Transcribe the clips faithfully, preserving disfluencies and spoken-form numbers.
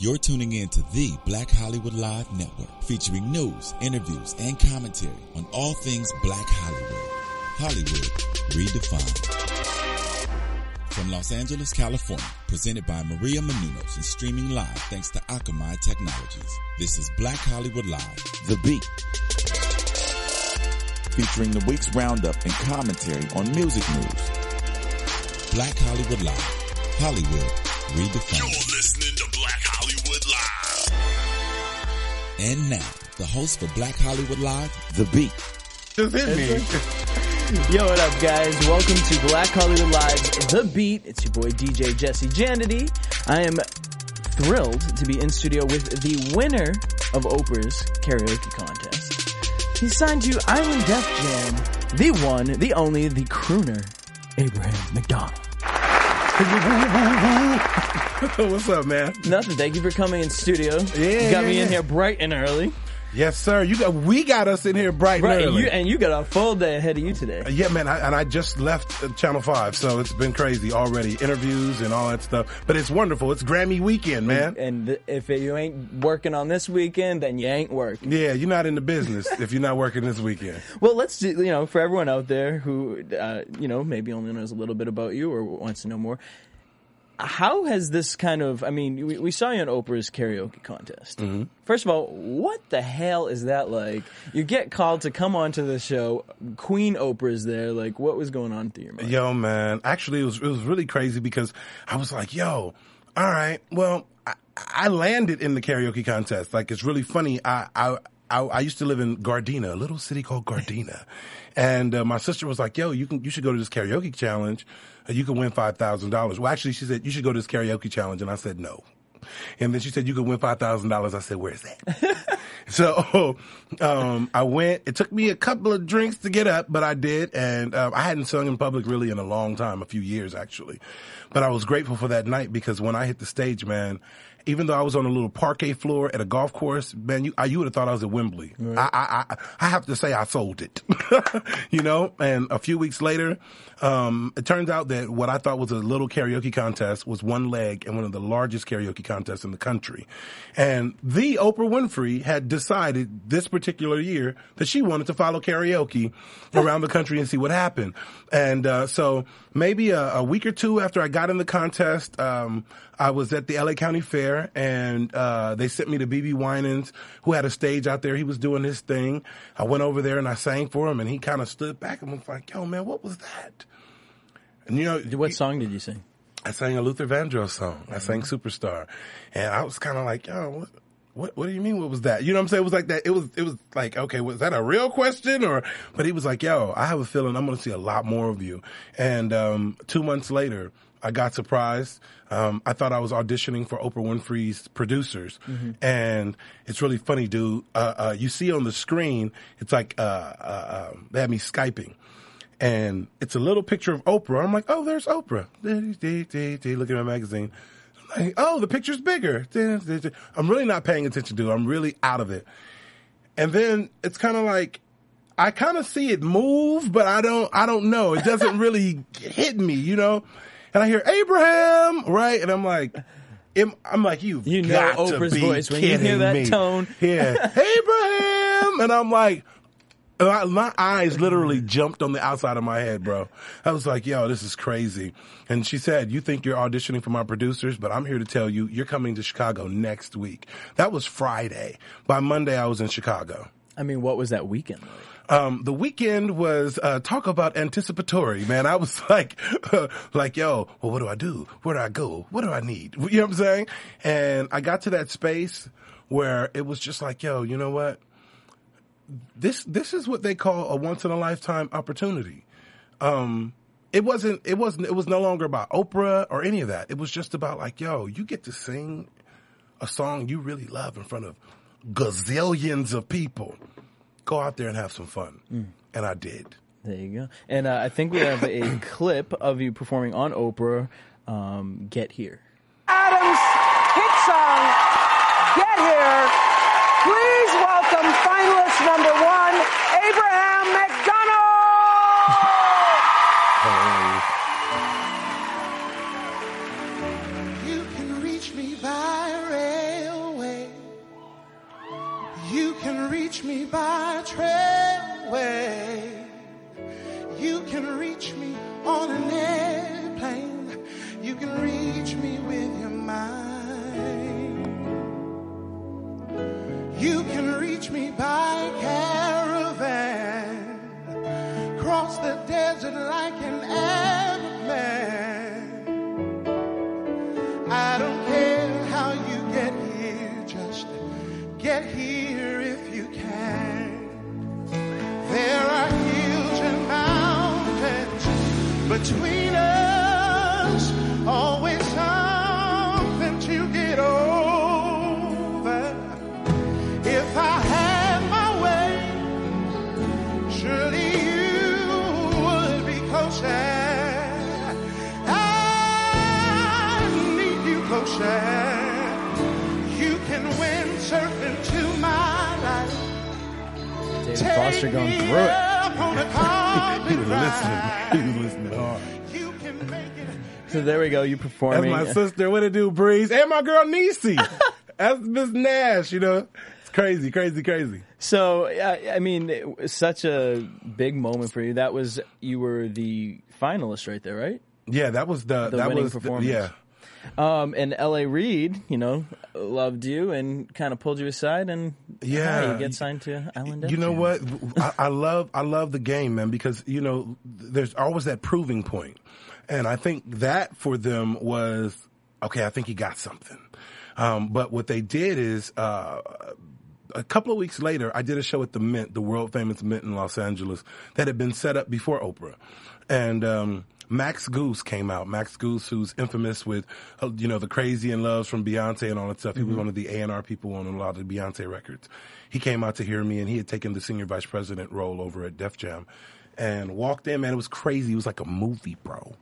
You're tuning in to the Black Hollywood Live Network, featuring news, interviews, and commentary on all things Black Hollywood. Hollywood redefined. From Los Angeles, California, presented by Maria Menounos and streaming live thanks to Akamai Technologies. This is Black Hollywood Live, The Beat. Featuring the week's roundup and commentary on music news. Black Hollywood Live, Hollywood redefined. You're listening to Black Hollywood Live. And now, the host for Black Hollywood Live, The Beat. Just hit me. Yo, what up, guys? Welcome to Black Hollywood Live, The Beat. It's your boy, D J Jesse Janity. I am thrilled to be in studio with the winner of Oprah's karaoke contest. He's signed to Island Def Jam, the one, the only, the crooner, Abraham McDonald. What's up, man? Nothing. Thank you for coming in studio. Yeah, you got yeah, me in yeah. here bright and early. Yes, sir. You got we got us in here bright Right, and and early. you, and you got a full day ahead of you today. Yeah, man. I, and I just left uh, Channel Five, so it's been crazy already. Interviews and all that stuff, but it's wonderful. It's Grammy weekend, man. And th- if you ain't working on this weekend, then you ain't working. Yeah, you're not in the business if you're not working this weekend. Well, let's do, you know, for everyone out there who, uh, you know, maybe only knows a little bit about you or wants to know more, how has this kind of, I mean, we, we saw you on Oprah's karaoke contest. Mm-hmm. First of all, what the hell is that like? You get called to come onto the show, Queen Oprah's there, like what was going on through your mind? Yo, man. Actually, it was it was really crazy because I was like, yo, all right, well, I, I landed in the karaoke contest. Like, it's really funny. I, I, I, I used to live in Gardena, a little city called Gardena. And uh, my sister was like, yo, you can, you should go to this karaoke challenge. Uh, you can win five thousand dollars. Well, actually, she said, you should go to this karaoke challenge. And I said, no. And then she said, you can win five thousand dollars. I said, where's that? So, um, I went. It took me a couple of drinks to get up, but I did. And, uh, I hadn't sung in public really in a long time, a few years actually. But I was grateful for that night because when I hit the stage, man, even though I was on a little parquet floor at a golf course, man, you, I, you would have thought I was at Wembley. Right. I, I, I, I have to say I sold it, you know, and a few weeks later, um, it turns out that what I thought was a little karaoke contest was one leg and one of the largest karaoke contests in the country. And the Oprah Winfrey had decided this particular year that she wanted to follow karaoke around the country and see what happened. And, uh, so maybe a, a week or two after I got in the contest, um, I was at the L A County Fair, and uh they sent me to B B Winans, who had a stage out there. He was doing his thing. I went over there and I sang for him, and he kind of stood back and was like, yo, man, what was that? And you know, What he, song did you sing? I sang a Luther Vandross song. I sang Superstar. And I was kind of like, yo, what, what, what do you mean? What was that? You know what I'm saying? It was like that. It was, it was like, okay, was that a real question? Or, but he was like, yo, I have a feeling I'm going to see a lot more of you. And, um, two months later, I got surprised. Um, I thought I was auditioning for Oprah Winfrey's producers. Mm-hmm. And it's really funny, dude. Uh, uh, you see on the screen, it's like, uh, uh, um, they had me Skyping. And it's a little picture of Oprah. I'm like, oh, there's Oprah. Look at my magazine. I'm like, oh, the picture's bigger. I'm really not paying attention to it. I'm really out of it. And then it's kind of like, I kind of see it move, but I don't, I don't know. It doesn't really hit me, you know? And I hear Abraham, right? And I'm like, I'm like, you've you know got Oprah's to be voice when you hear that me. tone. Yeah, Abraham, and I'm like, my, my eyes literally jumped on the outside of my head, bro. I was like, yo, this is crazy. And she said, you think you're auditioning for my producers, but I'm here to tell you, you're coming to Chicago next week. That was Friday. By Monday, I was in Chicago. I mean, what was that weekend like? Um, the weekend was, uh, talk about anticipatory, man. I was like, uh, like, yo, well, what do I do? Where do I go? What do I need? You know what I'm saying? And I got to that space where it was just like, yo, you know what? This, this is what they call a once in a lifetime opportunity. Um, it wasn't, it wasn't, it was no longer about Oprah or any of that. It was just about like, yo, you get to sing a song you really love in front of gazillions of people. Go out there and have some fun. Mm. And I did. There you go. And uh, I think we have a clip of you performing on Oprah, um, Get Here. Adams' hit song, Get Here. Please welcome finalist number one, Abraham McDonald! Hey. You can reach me by rail. reach me by trailway. You can reach me on an airplane. You can reach me with your mind. You can reach me by caravan. Cross the desert like an Arab man. I don't care how you get here, just get here if you can. There are hills and mountains between us, always something to get over. If I had my way, surely you would be closer. I need you closer. You can windsurf into my life. David Foster going through it. He was listening. He was listening hard. So there we go. You That's performing. my sister. What it do, Breeze? And my girl, Niecy. That's Miss Nash, you know. It's crazy, crazy, crazy. So, I I mean, it was such a big moment for you. That was, you were the finalist right there, right? Yeah, that was the, The that winning was, the, performance. yeah. Um, and L A Reid, you know, loved you and kind of pulled you aside, and Yeah. hey, you get signed to Island Def You know Jam. what? I, I love I love the game, man, because you know there's always that proving point, and I think that for them was okay. I think he got something, um, but what they did is uh, a couple of weeks later, I did a show at the Mint, the world famous Mint in Los Angeles, that had been set up before Oprah, and um, Max Goose came out. Max Goose, who's infamous with, uh, you know, the Crazy in Loves from Beyonce and all that stuff. He was one of the A and R people on a lot of the Beyonce records. He came out to hear me, and he had taken the senior vice president role over at Def Jam, and walked in, man. It was crazy. It was like a movie, bro.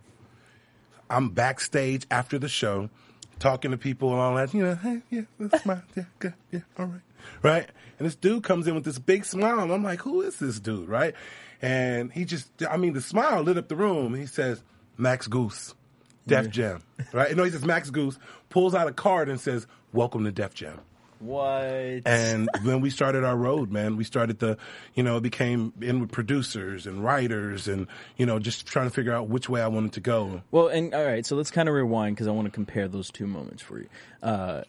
I'm backstage after the show, talking to people and all that. You know, hey, yeah, that's my, yeah, good, yeah, all right, right. And this dude comes in with this big smile, and I'm like, who is this dude, right? And he just, I mean, the smile lit up the room. He says, Max Goose, Def Yeah. Jam, right? No, he says Max Goose, pulls out a card and says, welcome to Def Jam. What? And when we started our road, man, we started the, you know, it became in with producers and writers and, you know, just trying to figure out which way I wanted to go. Well, and all right, so let's kind of rewind because I want to compare those two moments for you. Uh,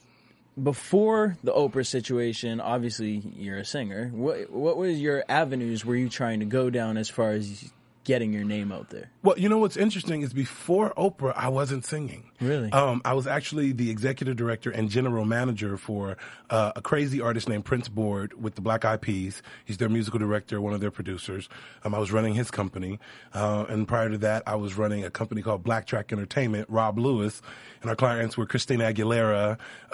before the Oprah situation, obviously you're a singer. What what was your avenues were you trying to go down as far as getting your name out there? Well, you know what's interesting is before Oprah, I wasn't singing. Really? Um, I was actually the executive director and general manager for uh, a crazy artist named Prince Board with the Black Eyed Peas. He's their musical director, one of their producers. Um, I was running his company. Uh, and prior to that, I was running a company called Black Track Entertainment, Rob Lewis. And our clients were Christina Aguilera, uh,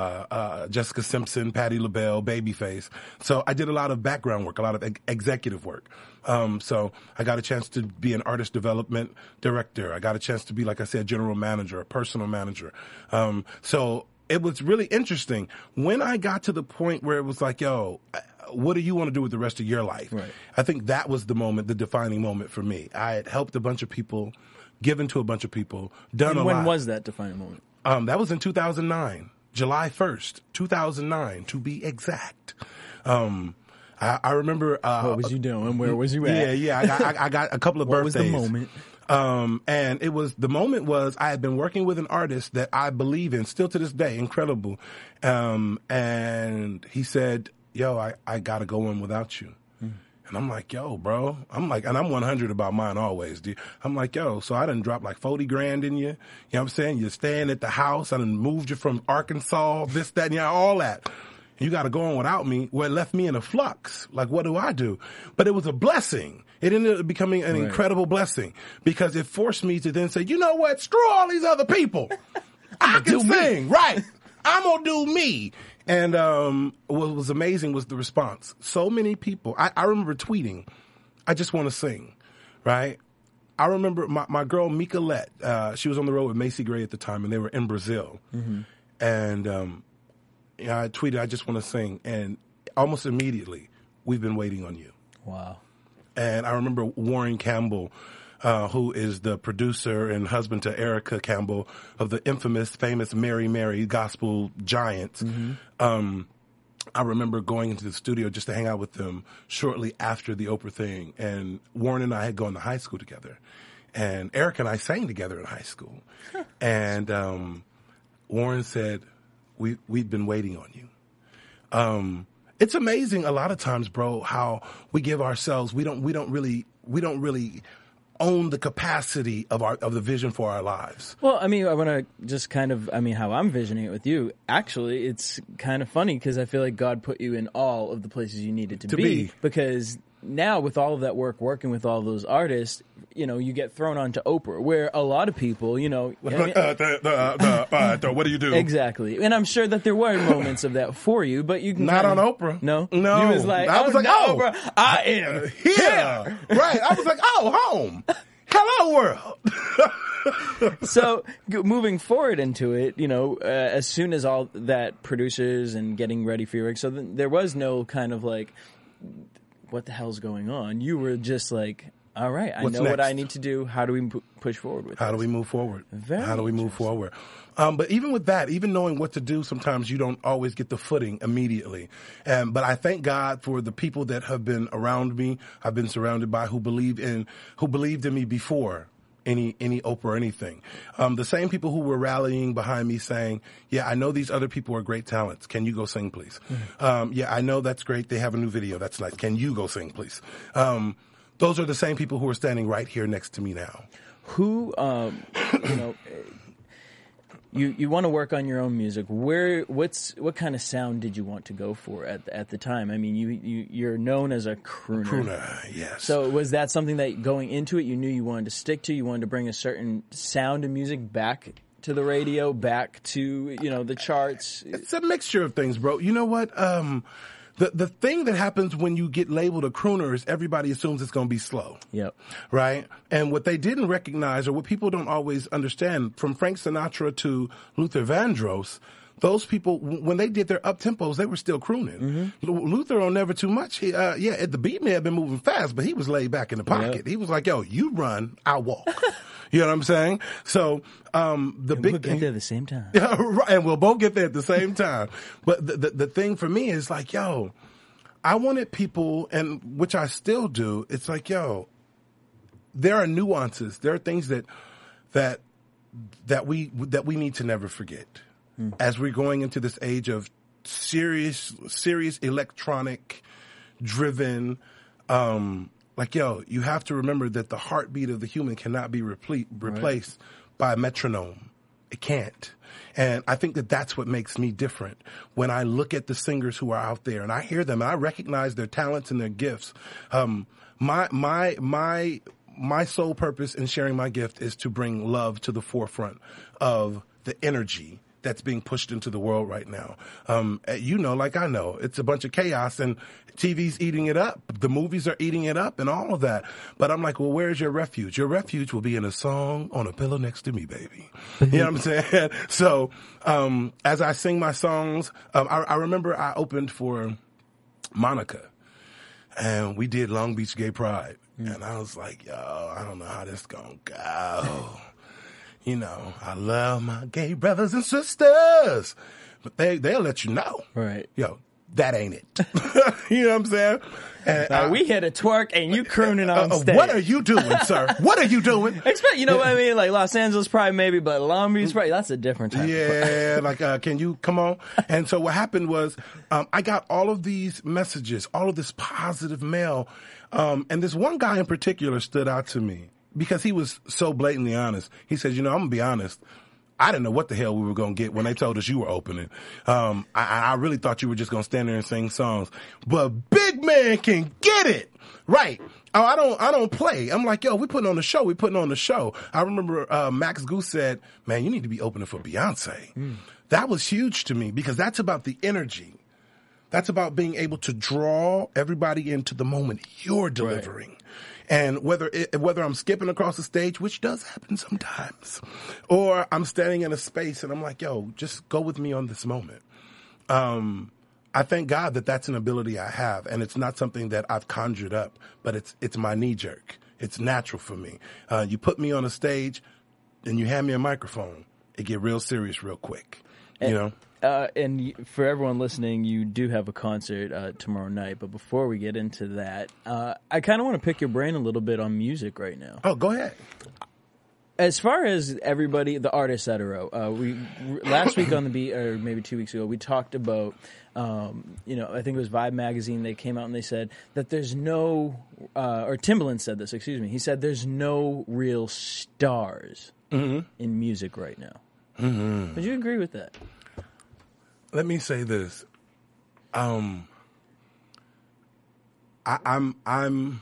uh, Jessica Simpson, Patti LaBelle, Babyface. So I did a lot of background work, a lot of ex- executive work. Um, so I got a chance to be an artist development director. I got a chance to be, like I said, general manager, a personal manager. Um, so it was really interesting when I got to the point where it was like, yo, what do you want to do with the rest of your life? Right. I think that was the moment, the defining moment for me. I had helped a bunch of people, given to a bunch of people, done And a when lot. was that defining moment? Um, that was in two thousand nine, July first, two thousand nine, to be exact. Um, I, I remember. Uh, What was you doing? Where was you at? Yeah, yeah. I got, I, I got a couple of What was birthdays. the moment? Um, and it was, the moment was I had been working with an artist that I believe in still to this day, incredible. Um, and he said, yo, I, I gotta go in without you. And I'm like, yo, bro, I'm like, and I'm one hundred about mine always, dude. I'm like, yo, so I done dropped like forty grand in you. You know what I'm saying? You're staying at the house. I done moved you from Arkansas, this, that, and yeah, all that. You got to go on without me. Well, it left me in a flux. Like, what do I do? But it was a blessing. It ended up becoming an Right. incredible blessing because it forced me to then say, you know what? Screw all these other people. I can sing, right? I'm gonna do me. And um, what was amazing was the response. So many people. I, I remember tweeting, "I just want to sing," right? I remember my, my girl Mika Lett. Uh, she was on the road with Macy Gray at the time, and they were in Brazil. Mm-hmm. And um, you know, I tweeted, "I just want to sing," and almost immediately, "We've been waiting on you." Wow. And I remember Warren Campbell, uh, who is the producer and husband to Erica Campbell of the infamous, famous Mary Mary gospel giants. Mm-hmm. Um, I remember going into the studio just to hang out with them shortly after the Oprah thing. And Warren and I had gone to high school together. And Eric and I sang together in high school. And um, Warren said, we, we've been waiting on you. Um, it's amazing a lot of times, bro, how we give ourselves, we don't, we don't really, we don't really own the capacity of our, of the vision for our lives. Well, I mean, I want to just kind of, I mean, how I'm visioning it with you, actually, it's kind of funny because I feel like God put you in all of the places you needed to, To be, be. because now with all of that work, working with all those artists, you know, you get thrown onto Oprah, where a lot of people, you know, I mean, uh, the, the, uh, the, uh, the, what do you do? exactly. And I'm sure that there were moments of that for you, but you can Not kind on of, Oprah. No, No. You was like, I oh, was like, no, oh, Oprah, I am Here. here. Right. I was like, oh, home. Hello, world. So g- moving forward into it, you know, uh, as soon as all that producers and getting ready for your work, so th- there was no kind of like, what the hell's going on? You were just like, all right, I What's know what next? I need to do. How do we p- push forward with How do this? we move forward? Very How do we move interesting. forward? Um, but even with that, even knowing what to do, sometimes you don't always get the footing immediately. Um, but I thank God for the people that have been around me, I've been surrounded by, who believe in, who believed in me before any, any Oprah or anything. Um, the same people who were rallying behind me saying, yeah, I know these other people are great talents. Can you go sing, please? Mm-hmm. Um, yeah, I know that's great. They have a new video. That's nice. Can you go sing, please? Um, those are the same people who are standing right here next to me now. Who, um, you know, you you want to work on your own music. Where, what's, what kind of sound did you want to go for at at the time? I mean, you you you're known as a crooner. Crooner, yes. So was that something that going into it you knew you wanted to stick to? You wanted to bring a certain sound of music back to the radio, back to, you know, the charts? It's a mixture of things, bro. You know what? Um, the the thing that happens when you get labeled a crooner is everybody assumes it's going to be slow. Yep. Right? And what they didn't recognize, or what people don't always understand, from Frank Sinatra to Luther Vandross, those people, when they did their up tempos, they were still crooning. Mm-hmm. Luther on Never Too Much, he, uh, yeah, the beat may have been moving fast, but he was laid back in the pocket. Yep. He was like, yo, you run, I'll walk. You know what I'm saying? So, um, the And big we'll get there at the same time. Yeah, right, and we'll both get there at the same time. But the, the the thing for me is like, yo, I wanted people, and which I still do. It's like, yo, there are nuances. There are things that that that we that we need to never forget hmm. as we're going into this age of serious, serious electronic driven. Um, like, yo, you have to remember that the heartbeat of the human cannot be replete, replaced right. by a metronome. It can't. And I think that that's what makes me different. When I look at the singers who are out there and I hear them and I recognize their talents and their gifts, um, my, my, my, my sole purpose in sharing my gift is to bring love to the forefront of the energy that's being pushed into the world right now. Um, you know, like I know, it's a bunch of chaos and T V's eating it up. The movies are eating it up and all of that. But I'm like, well, where's your refuge? Your refuge will be in a song on a pillow next to me, baby. You know what I'm saying? So, um, as I sing my songs, um, I, I remember I opened for Monica and we did Long Beach Gay Pride. Mm. And I was like, yo, I don't know how this gonna go. You know, I love my gay brothers and sisters, but they, they'll let you know. Right. Yo, that ain't it. You know what I'm saying? And uh, I, we hit a twerk and you crooning on uh, stage. What are you doing, sir? What are you doing? Expect, you know what I mean? Like Los Angeles Pride maybe, but Long Beach Pride, that's a different type of Yeah, like, uh, can you come on? And so what happened was, um, I got all of these messages, all of this positive mail. Um, and this one guy in particular stood out to me because he was so blatantly honest. He said, you know, I'm gonna be honest. I didn't know what the hell we were going to get when they told us you were opening. Um, I, I really thought you were just going to stand there and sing songs, but Big Man can get it. Right. Oh, I don't, I don't play. I'm like, yo, we putting on the show. We putting on the show. I remember, uh, Max Goose said, man, you need to be opening for Beyonce. Mm. That was huge to me because that's about the energy. That's about being able to draw everybody into the moment you're delivering. Right. And whether it, whether I'm skipping across the stage, which does happen sometimes, or I'm standing in a space and I'm like, yo, just go with me on this moment. Um, I thank God that that's an ability I have, and it's not something that I've conjured up, but it's it's my knee jerk. It's natural for me. Uh, you put me on a stage and you hand me a microphone, it get real serious real quick. you know. Uh, and y- for everyone listening, you do have a concert uh, tomorrow night. But before we get into that, uh, I kind of want to pick your brain a little bit on music right now. Oh, go ahead. As far as everybody, the artists that are out, uh, we last week on the beat, or maybe two weeks ago, we talked about, um, you know, I think it was Vibe magazine. They came out and they said that there's no, uh, or Timbaland said this. Excuse me. He said there's no real stars Mm-hmm. in music right now. Mm-hmm. Would you agree with that? Let me say this. Um, I, I'm I'm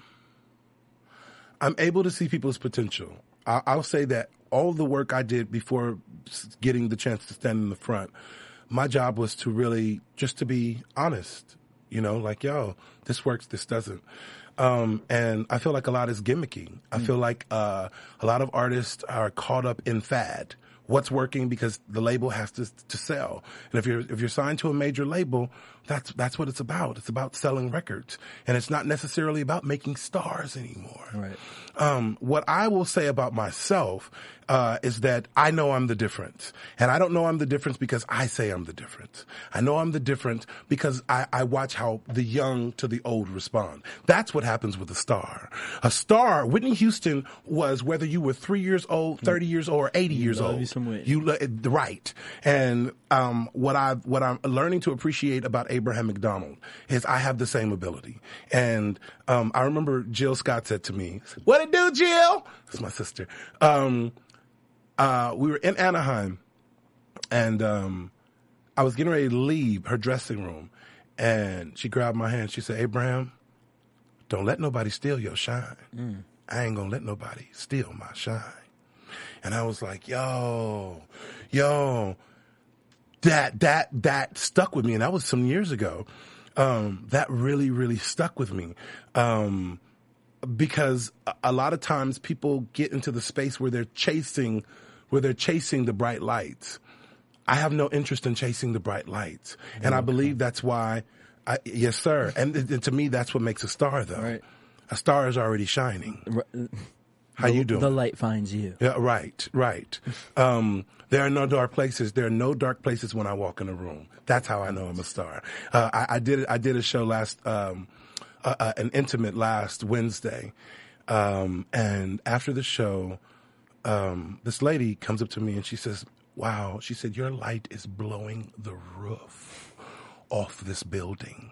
I'm able to see people's potential. I, I'll say that all the work I did before getting the chance to stand in the front, my job was to really just to be honest. You know, like, yo, this works, this doesn't. Um, and I feel like a lot is gimmicky. I feel like uh, a lot of artists are caught up in fad. What's working because the label has to to sell. And if you're if you're signed to a major label, that's that's what it's about. It's about selling records, and it's not necessarily about making stars anymore. Right. Um, what I will say about myself uh, is that I know I'm the difference, and I don't know I'm the difference because I say I'm the difference. I know I'm the difference because I, I watch how the young to the old respond. That's what happens with a star. A star, Whitney Houston was whether you were three years old, thirty years old, or eighty years love old. you some Whitney. You lo- right. And um, what I what I'm learning to appreciate about Abraham McDonald is I have the same ability. And um, I remember Jill Scott said to me, "What it do, Jill?" That's my sister. Um, uh, we were in Anaheim, and um, I was getting ready to leave her dressing room, and she grabbed my hand. She said, "Abraham, don't let nobody steal your shine. Mm. I ain't gonna let nobody steal my shine." And I was like, yo, yo, that, that, that stuck with me. And that was some years ago. Um, that really, really stuck with me. Um, because a, a lot of times people get into the space where they're chasing, where they're chasing the bright lights. I have no interest in chasing the bright lights. And okay. I believe that's why, I, yes, sir. And, and to me, that's what makes a star, though. Right. A star is already shining. Right. How the, you doing? The light finds you. Yeah, right, right. Um, there are no dark places. There are no dark places when I walk in a room. That's how I know I'm a star. Uh, I, I did I did a show last, um, uh, uh, an intimate last Wednesday, um, and after the show, um, this lady comes up to me and she says, "Wow," she said, "your light is blowing the roof off this building."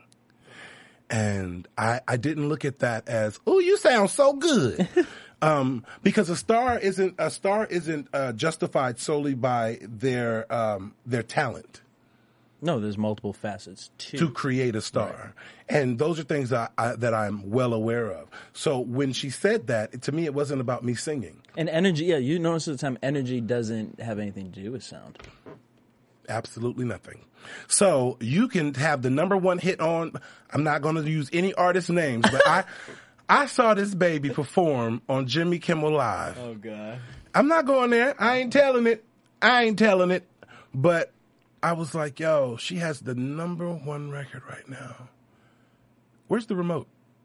And I, I didn't look at that as, "Oh, you sound so good." Um, because a star isn't, a star isn't, uh, justified solely by their, um, their talent. No, there's multiple facets too. To create a star. Right. And those are things that, I, that I'm well aware of. So when she said that, to me, it wasn't about me singing. And energy, yeah, you notice at the time, energy doesn't have anything to do with sound. Absolutely nothing. So you can have the number one hit on, I'm not going to use any artist names, but I, I saw this baby perform on Jimmy Kimmel Live. Oh, God. I'm not going there. I ain't telling it. I ain't telling it. But I was like, yo, she has the number one record right now. Where's the remote?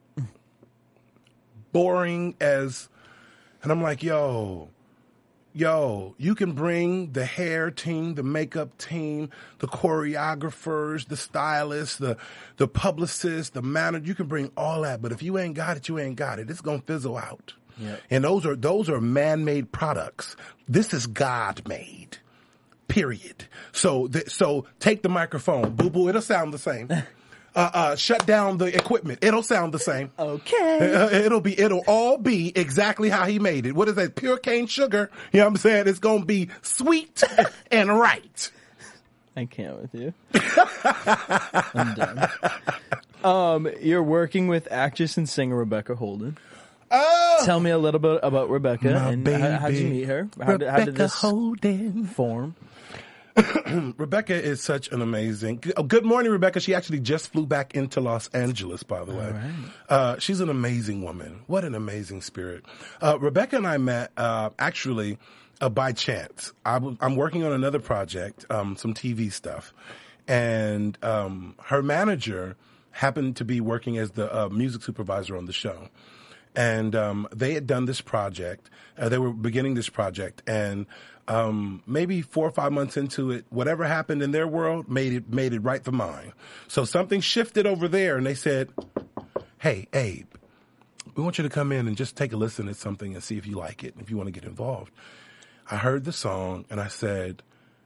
Boring as, and I'm like, yo, yo, you can bring the hair team, the makeup team, the choreographers, the stylists, the the publicists, the manager. You can bring all that, but if you ain't got it, you ain't got it. It's gonna fizzle out. Yep. And those are those are man-made products. This is God-made. Period. So th- so take the microphone, boo boo. It'll sound the same. Uh, uh, shut down the equipment. It'll sound the same. Okay. Uh, it'll be, it'll all be exactly how he made it. What is that? Pure cane sugar. You know what I'm saying? It's going to be sweet and right. I can't with you. I'm done. Um, you're working with actress and singer Rebecca Holden. Oh, Tell me a little bit about Rebecca my and baby, how, how did you meet her? How Rebecca did, how did this Holden form? Rebecca is such an amazing. Oh, good morning, Rebecca. She actually just flew back into Los Angeles, by the way. Right. Uh, she's an amazing woman. What an amazing spirit. Uh, Rebecca and I met uh, actually uh, by chance. I w- I'm working on another project, um, some T V stuff, and um, her manager happened to be working as the uh, music supervisor on the show. and um, they had done this project. Uh, they were beginning this project, and um, maybe four or five months into it, whatever happened in their world made it made it right for mine. So something shifted over there, and they said, "Hey, Abe, we want you to come in and just take a listen at something and see if you like it, if you want to get involved." I heard the song, and I said,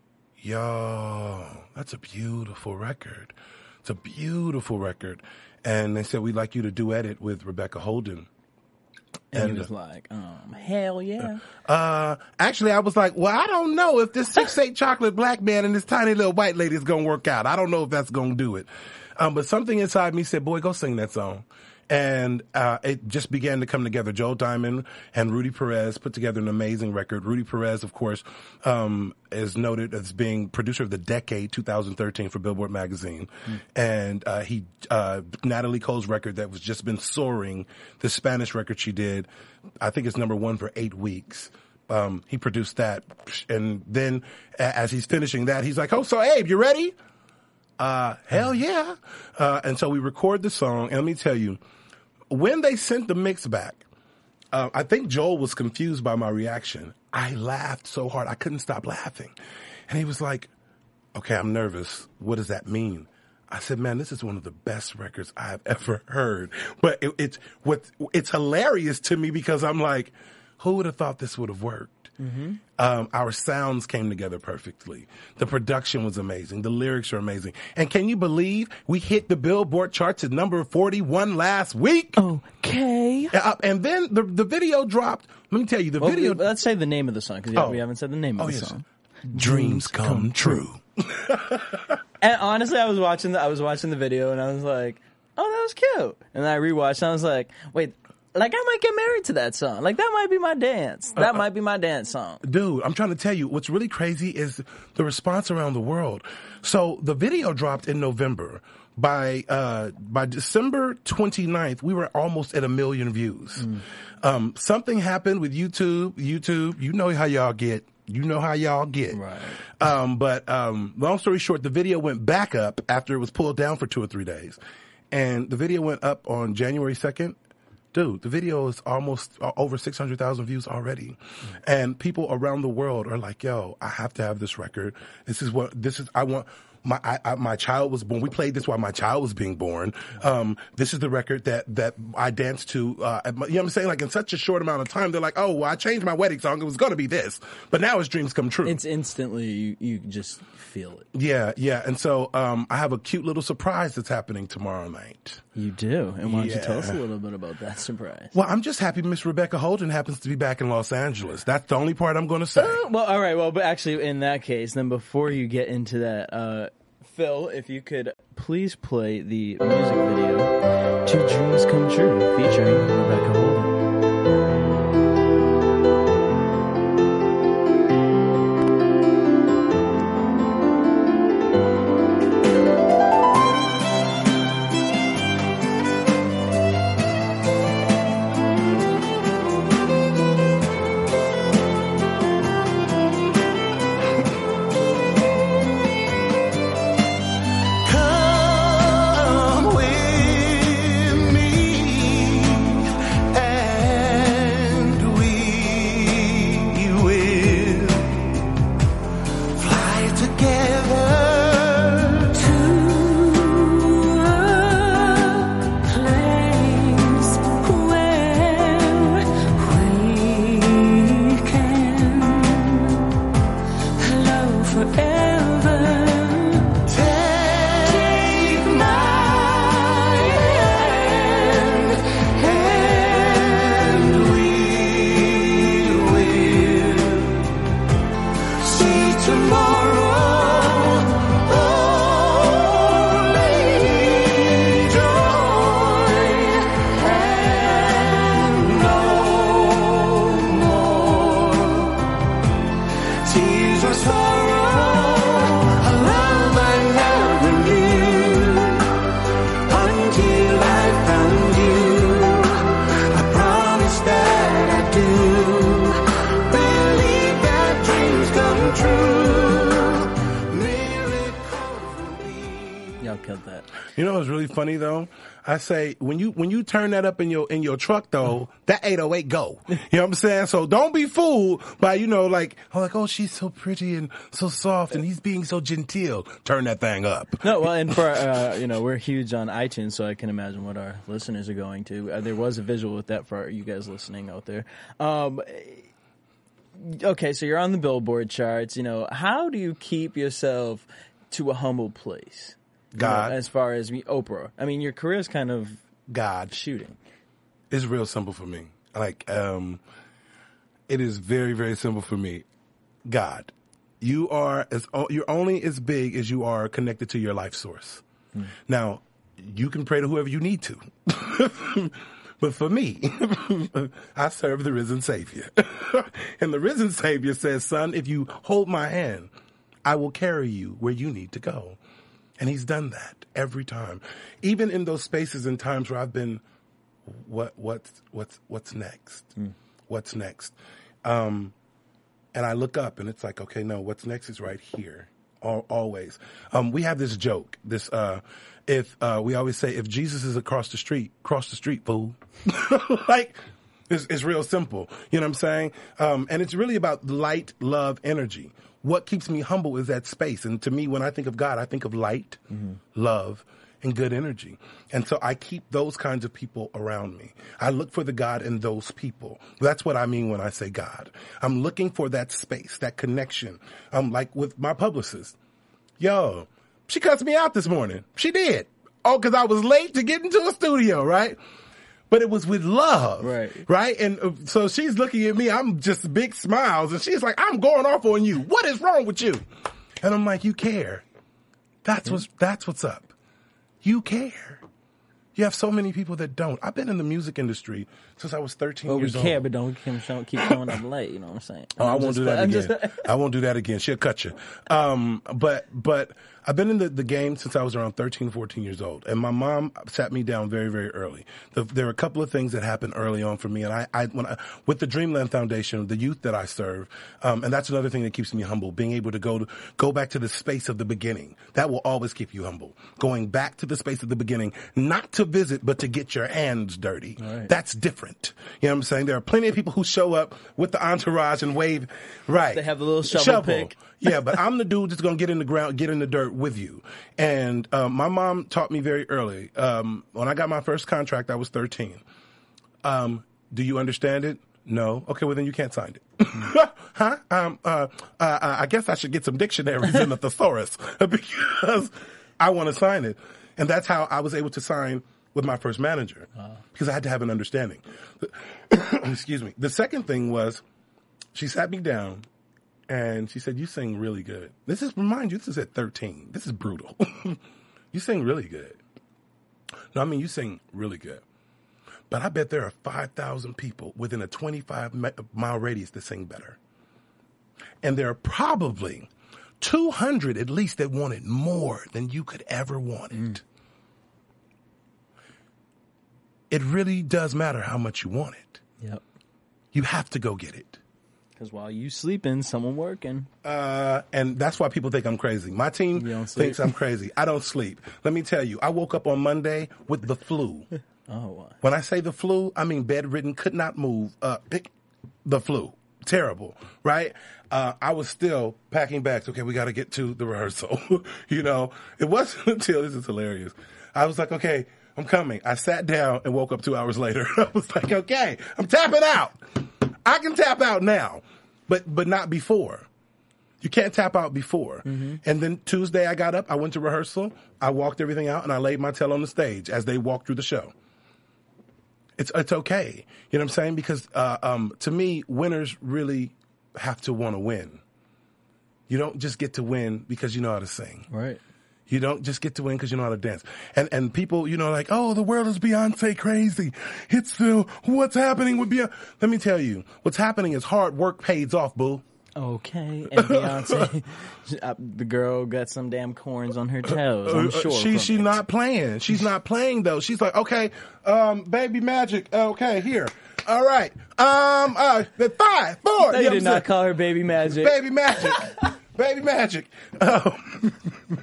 "Yo, that's a beautiful record. It's a beautiful record." And they said, "We'd like you to duet it with Rebecca Holden." And, And he was like, um, hell yeah. uh, actually, I was like, well, I don't know if this six eight chocolate black man and this tiny little white lady is going to work out. I don't know if that's going to do it. Um, but something inside me said, boy, go sing that song. And uh, it just began to come together. Joel Diamond and Rudy Perez put together an amazing record. Rudy Perez, of course, um, is noted as being producer of the decade, two thousand thirteen, for Billboard magazine. Mm. And uh, he, uh, Natalie Cole's record that was just been soaring, the Spanish record she did, I think it's number one for eight weeks. Um, he produced that. And then as he's finishing that, he's like, oh, so Abe, you ready? Uh, hell yeah. Uh, and so we record the song. And let me tell you, when they sent the mix back, uh, I think Joel was confused by my reaction. I laughed so hard. I couldn't stop laughing. And he was like, okay, I'm nervous. What does that mean? I said, man, this is one of the best records I've ever heard. But it, it's what it's hilarious to me because I'm like, who would have thought this would have worked? Mm-hmm. Um, our sounds came together perfectly. The production was amazing. The lyrics are amazing. And can you believe we hit the Billboard charts at number forty-one last week? Okay. Uh, and then the the video dropped. Let me tell you, the Well, video. let's say the name of the song, because Oh. we haven't said the name of Oh, the yes. song. Dreams come true. And honestly, I was watching the I was watching the video, and I was like, "Oh, that was cute." And then I rewatched, and I was like, "Wait, like I might get married to that song. Like that might be my dance. That Uh, might be my dance song." Dude, I'm trying to tell you, what's really crazy is the response around the world. So the video dropped in November. By uh by December twenty-ninth, we were almost at a million views. Mm. Um, something happened with YouTube. YouTube, you know how y'all get. You know how y'all get. Right. Um, but um, long story short, the video went back up after it was pulled down for two or three days. And the video went up on January second. Dude, the video is almost uh, over six hundred thousand views already. Mm-hmm. And people around the world are like, yo, I have to have this record. This is what, this is, I want, my, I, I, my child was born. We played this while my child was being born. Um, this is the record that, that I danced to, uh, you know what I'm saying? Like in such a short amount of time, they're like, oh, well, I changed my wedding song. It was going to be this, but now it's dreams come true. It's instantly, you, you just feel it. Yeah, yeah. And so, um, I have a cute little surprise that's happening tomorrow night. You do. And why don't Yeah. you tell us a little bit about that surprise? Well, I'm just happy Miss Rebecca Holden happens to be back in Los Angeles. That's the only part I'm going to say. Uh, well, all right. Well, but actually, in that case, then before you get into that, uh, Phil, if you could please play the music video to Dreams Come True featuring Rebecca Holden. Come with me Y'all killed that. You know what's really funny though? I say when you when you turn that up in your in your truck though, that eight oh eight go. You know what I'm saying? So don't be fooled by, you know, like, oh, like, oh, she's so pretty and so soft and he's being so genteel. Turn that thing up. No, well, and for uh, you know, we're huge on iTunes, so I can imagine what our listeners are going to. Uh, there was a visual with that for you guys listening out there. Um, okay, so you're on the Billboard charts. You know, how do you keep yourself to a humble place? God. You know, as far as me, Oprah. I mean, your career's kind of God. shooting. It's real simple for me. Like, um, it is very, very simple for me. God. You are as, you're only as big as you are connected to your life source. Mm. Now, you can pray to whoever you need to. But for me, I serve the risen Savior. And the risen Savior says, son, if you hold my hand, I will carry you where you need to go. And he's done that every time. Even in those spaces and times where I've been, what, what's, what's, what's next? Mm. What's next? Um, and I look up and it's like, okay, no, what's next is right here. All, always. Um, we have this joke, this, uh, if, uh, we always say, if Jesus is across the street, cross the street, fool. Like, it's, it's real simple. You know what I'm saying? Um, and it's really about light, love, energy. What keeps me humble is that space. And to me, when I think of God, I think of light, mm-hmm. love, and good energy. And so I keep those kinds of people around me. I look for the God in those people. That's what I mean when I say God. I'm looking for that space, that connection. Um, like with my publicist. Yo, she cussed me out this morning. She did. Oh, because I was late to get into a studio, right? But it was with love, right? Right? And uh, so she's looking at me. I'm just big smiles. And she's like, I'm going off on you. What is wrong with you? And I'm like, you care. That's yeah. what's, that's what's up. You care. You have so many people that don't. I've been in the music industry since I was thirteen well, years old. We care, old. but don't keep, keep showing up late. You know what I'm saying? Oh, I'm I won't just, do that I'm again. Just, I won't do that again. She'll cut you. Um, but, but I've been in the, the game since I was around thirteen, fourteen years old. And my mom sat me down very, very early. The, there are a couple of things that happened early on for me. And I, I, when I, with the Dreamland Foundation, the youth that I serve, um, and that's another thing that keeps me humble, being able to go to, go back to the space of the beginning. That will always keep you humble. Going back to the space of the beginning, not to visit, but to get your hands dirty. Right. That's different. You know what I'm saying? There are plenty of people who show up with the entourage and wave. Right. They have the little shovel, shovel. pick. Yeah, but I'm the dude that's going to get in the ground, get in the dirt with you. And um, my mom taught me very early. Um, when I got my first contract, I was thirteen. Um, do you understand it? No. Okay, well, then you can't sign it. Huh? Um, uh, uh, I guess I should get some dictionaries in the thesaurus because I want to sign it. And that's how I was able to sign with my first manager wow. because I had to have an understanding. Excuse me. The second thing was she sat me down and she said, you sing really good. This is, remind you, this is at thirteen. This is brutal. You sing really good. No, I mean, you sing really good. But I bet there are five thousand people within a twenty-five mile radius that sing better. And there are probably two hundred at least that want it more than you could ever want it. Mm. It really does matter how much you want it. Yep. You have to go get it. Because while you sleeping, someone working. Uh, and that's why people think I'm crazy. My team thinks I'm crazy. I don't sleep. Let me tell you, I woke up on Monday with the flu. Oh, wow. When I say the flu, I mean bedridden, could not move. Uh, the flu. Terrible, right? Uh, I was still packing bags. Okay, we got to get to the rehearsal. You know, it wasn't until, this is hilarious. I was like, okay, I'm coming. I sat down and woke up two hours later. I was like, okay, I'm tapping out. I can tap out now, but but not before. You can't tap out before. Mm-hmm. And then Tuesday I got up, I went to rehearsal, I walked everything out, and I laid my tail on the stage as they walked through the show. It's it's okay. You know what I'm saying? Because uh, um, to me, winners really have to want to win. You don't just get to win because you know how to sing. Right. You don't just get to win because you know how to dance. And and people, you know, like, oh, the world is Beyonce crazy. It's still, what's happening with Beyonce? Let me tell you, what's happening is hard work pays off, boo. Okay. And Beyonce, the girl got some damn corns on her toes, I'm sure. She, she's not playing. She's not playing, though. She's like, okay, um, Baby Magic, okay, here. All right. Um, uh, five, four. No, you, you did not call her Baby Magic. Baby Magic. Baby Magic. Um,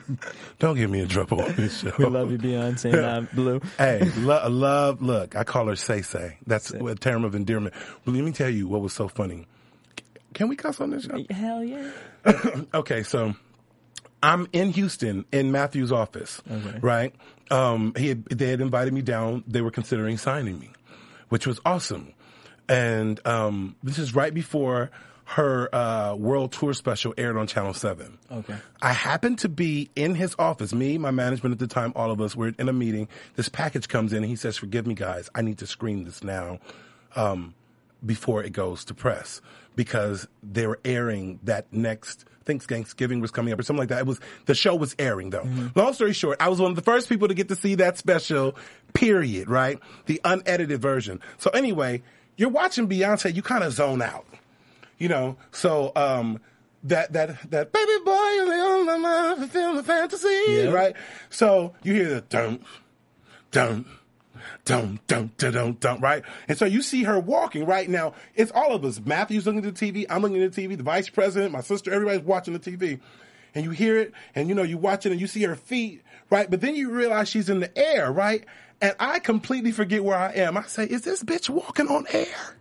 Don't get me in trouble on this show. We love you, Beyonce, not Blue. Hey, lo- love, look, I call her Say Say. That's a term of endearment. But let me tell you what was so funny. Can we cuss on this show? Hell yeah. Okay, so I'm in Houston in Matthew's office, Okay. right? Um, he had, they had invited me down. They were considering signing me, which was awesome. And um, this is right before her uh, world tour special aired on Channel seven. Okay. I happened to be in his office, me, my management at the time, all of us, we're in a meeting. This package comes in and he says, forgive me, guys, I need to screen this now um, before it goes to press because they were airing that next, I think Thanksgiving was coming up or something like that. It was, the show was airing though. Mm-hmm. Long story short, I was one of the first people to get to see that special, period, right? The unedited version. So anyway, you're watching Beyonce, you kind of zone out. You know, so um, that that that baby boy is the only man fulfilling the fantasy, Yeah. right? So you hear the dum, dum, dum, dum, dum, dum, dum, right? And so you see her walking right now. It's all of us. Matthew's looking at the T V. I'm looking at the T V. The vice president, my sister, everybody's watching the T V. And you hear it, and you know you watch it, and you see her feet, right? But then you realize she's in the air, right? And I completely forget where I am. I say, is this bitch walking on air?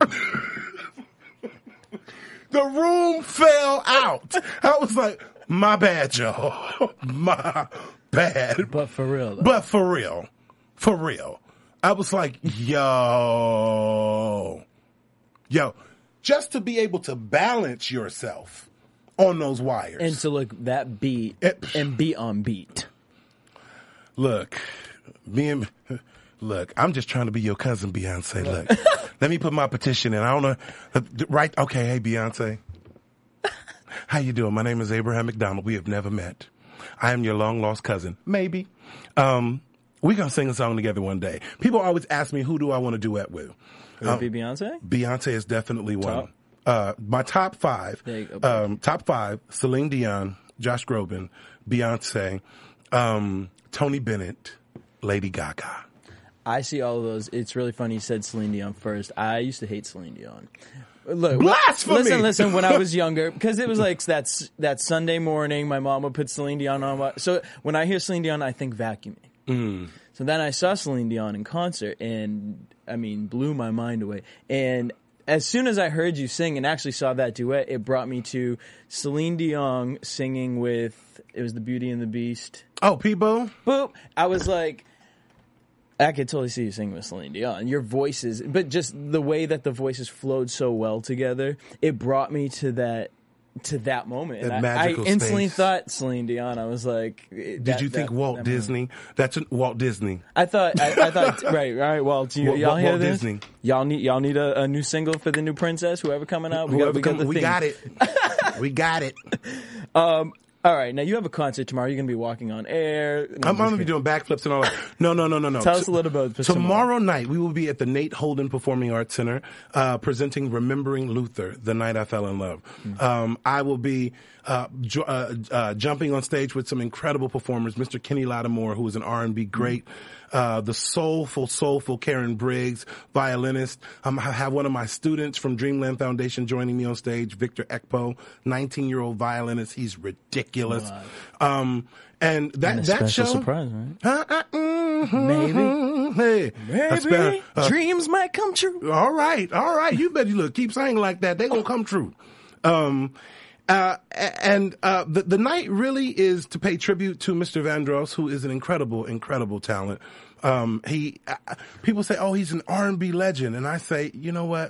The room fell out. I was like, my bad, y'all. My bad. But for real, though. But for real. For real. I was like, yo. Yo. Just to be able to balance yourself on those wires. And to look that beat It- and be on beat. Look, me and, look, I'm just trying to be your cousin, Beyonce. Look, let me put my petition in. I don't know, right? Okay, hey, Beyonce. How you doing? My name is Abraham McDonald. We have never met. I am your long-lost cousin. Maybe. Um, we're going to sing a song together one day. People always ask me, who do I want to duet with? Would it be Beyonce? Beyonce is definitely one. Top? Uh, my top five, There you go. um, top five, Celine Dion, Josh Groban, Beyonce, um, Tony Bennett, Lady Gaga. I see all of those. It's really funny you said Celine Dion first. I used to hate Celine Dion. Look, Blasphemy! listen, listen. When I was younger, because it was like that that Sunday morning, my mom would put Celine Dion on. So when I hear Celine Dion, I think vacuuming. Mm. So then I saw Celine Dion in concert, and I mean, blew my mind away. And as soon as I heard you sing and actually saw that duet, it brought me to Celine Dion singing with. It was the Beauty and the Beast. Oh, Peebo? Boop. I was like, I could totally see you singing with Celine Dion. Your voices, but just the way that the voices flowed so well together, it brought me to that to that moment. That And I, magical I instantly space. thought Celine Dion. I was like, Did that- you think that- Walt that Disney? That's an, Walt Disney. I thought, I, I thought, right, right. Well, do you, Walt- y'all Walt hear this? Disney. Y'all need, y'all need a, a new single for the new princess. Whoever coming out, we Whoever got, we got come- the we thing. got it. We got it. All right, now you have a concert tomorrow. You're going to be walking on air. I'm, I'm going to be doing backflips and all that. No, no, no, no, no. Tell us a little about this Tomorrow night, we will be at the Nate Holden Performing Arts Center uh, presenting Remembering Luther, The Night I Fell in Love. Mm-hmm. Um, I will be uh, ju- uh, uh, jumping on stage with some incredible performers, Mister Kenny Lattimore, who is an R and B great, uh, the soulful, soulful Karen Briggs, violinist. Um, I have one of my students from Dreamland Foundation joining me on stage, Victor Ekpo, nineteen-year-old violinist. He's ridiculous. Um, and that, And a that special show. surprise, right? Uh, uh, mhm, Maybe. Hey, that's Maybe better. Uh, dreams might come true. all right, all right. You better look. Keep saying like that. They gonna come true. Um, uh, and uh, the the night really is to pay tribute to Mister Vandross, who is an incredible, incredible talent. Um, he uh, people say, "Oh, he's an R and B legend," and I say, you know what?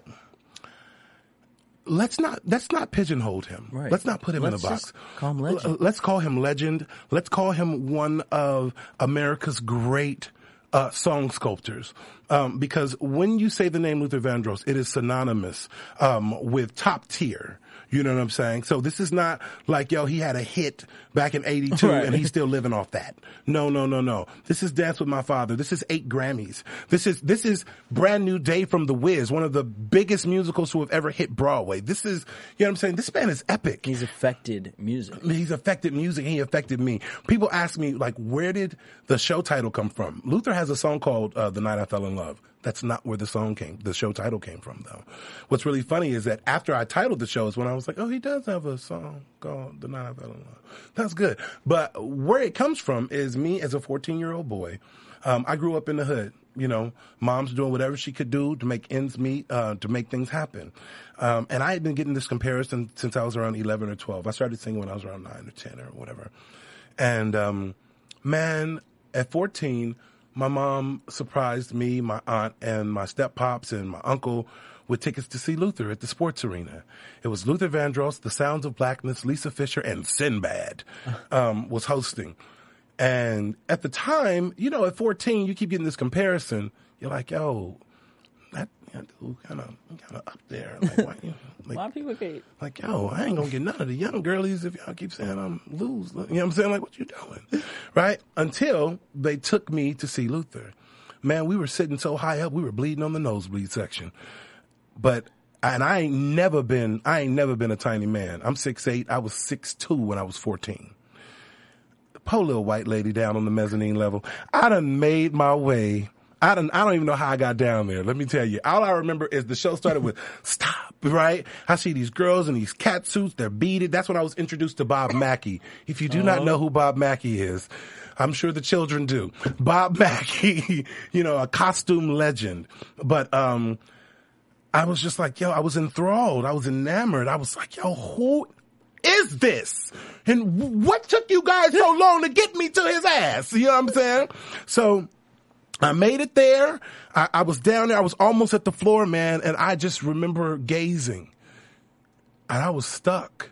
Let's not let's not pigeonhole him. Right. Let's not put him Let's in a box. just call him legend. L- let's call him legend. Let's call him one of America's great uh, song sculptors. Um, because when you say the name Luther Vandross, it is synonymous um, with top tier. You know what I'm saying? So this is not like, yo, he had a hit back in eighty-two Right. and he's still living off that. No, no, no, no. This is Dance with My Father. This is eight Grammys. This is, this is Brand New Day from The Wiz, one of the biggest musicals who have ever hit Broadway. This is, you know what I'm saying? This man is epic. He's affected music. He's affected music. He affected me. People ask me, like, where did the show title come from? Luther has a song called uh, The Night I Fell in Love. That's not where the song came, the show title came from, though. What's really funny is that after I titled the show is when I was like, oh, he does have a song called The Night I Fell in Love. That's good. But where it comes from is me as a fourteen-year-old boy. Um, I grew up in the hood. You know, mom's doing whatever she could do to make ends meet, uh, to make things happen. Um, and I had been getting this comparison since I was around eleven or twelve. I started singing when I was around nine or ten or whatever. And, um, man, at fourteen, my mom surprised me, my aunt, and my step-pops and my uncle with tickets to see Luther at the sports arena. It was Luther Vandross, The Sounds of Blackness, Lisa Fisher, and Sinbad um, was hosting. And at the time, you know, at fourteen, you keep getting this comparison. You're like, yo, that dude kind of kind of up there. Like, why, you know, like, A lot of people get like, yo, I ain't gonna get none of the young girlies if y'all keep saying I'm lose. You know what I'm saying? Like, what you doing? Right? Until they took me to see Luther. Man, we were sitting so high up, we were bleeding on the nosebleed section. But, and I ain't never been, I ain't never been a tiny man. I'm six eight. I was six two when I was fourteen. Poor little white lady down on the mezzanine level. I done made my way. I don't, I don't even know how I got down there. Let me tell you. All I remember is the show started with stop, right? I see these girls in these cat suits. They're beaded. That's when I was introduced to Bob Mackie. If you do not know who Bob Mackie is, I'm sure the children do. Bob Mackie, you know, a costume legend. But, um, I was just like, yo, I was enthralled. I was enamored. I was like, yo, who is this? And what took you guys so long to get me to his ass? You know what I'm saying? So, I made it there. I, I was down there. I was almost at the floor, man. And I just remember gazing. And I was stuck.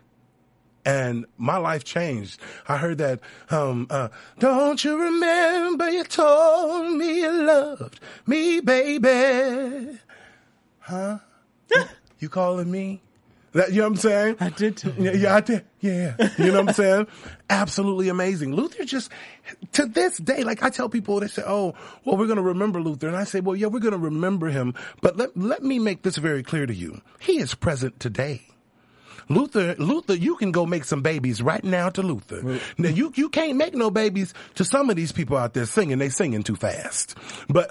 And my life changed. I heard that, um, uh, don't you remember you told me you loved me, baby? Huh? You calling me? That, you know what I'm saying? I did too. Yeah, yeah, I did. Yeah. You know what I'm saying? Absolutely amazing. Luther just, to this day, like I tell people, they say, oh, well, we're going to remember Luther. And I say, well, yeah, we're going to remember him. But let, let me make this very clear to you. He is present today. Luther, Luther, you can go make some babies right now to Luther. Now, you, you can't make no babies to some of these people out there singing. They singing too fast. But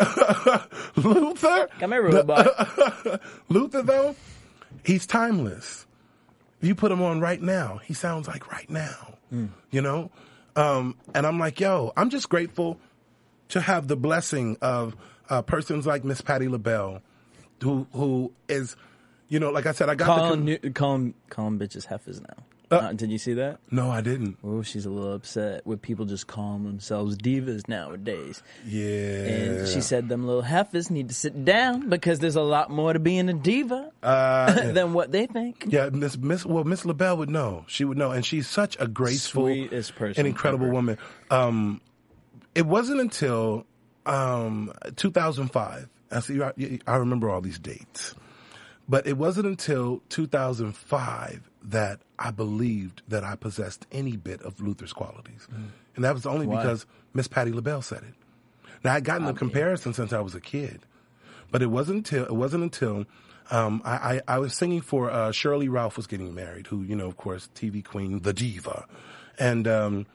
Luther, come here, robot. Luther, though, he's timeless. You put him on right now, he sounds like right now, mm. you know? Um, and I'm like, yo, I'm just grateful to have the blessing of uh, persons like Miss Patti LaBelle, who who is, you know, like I said, I got calling, the... new, calling, calling bitches heifers now. Uh, uh, did you see that? No, I didn't. Oh, she's a little upset with people just calling themselves divas nowadays. Yeah. And she said them little heifers need to sit down because there's a lot more to being a diva uh, than what they think. Yeah, Miss Miss well, Miss LaBelle would know. She would know, and she's such a graceful, sweetest person, an incredible ever. woman. Um, it wasn't until um, two thousand five. I see. I, I remember all these dates, but it wasn't until two thousand five that I believed that I possessed any bit of Luther's qualities. Mm. And that was only Why? because Miss Patti LaBelle said it. Now, I'd gotten I the comparison since I was a kid, but it wasn't until, it wasn't until, um, I, I, I was singing for, uh, Shirley Ralph was getting married, who, you know, of course, T V queen, the diva. And, um,